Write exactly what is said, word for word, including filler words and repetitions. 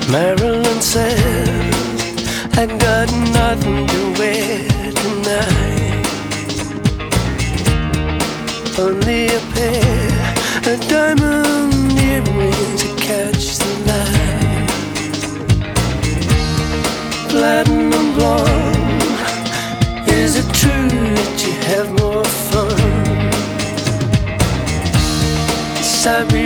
Marilyn says, I got nothing to wear tonight, only a pair of diamond earrings to catch the light. Platinum blonde, is it true that you have more fun? Siberian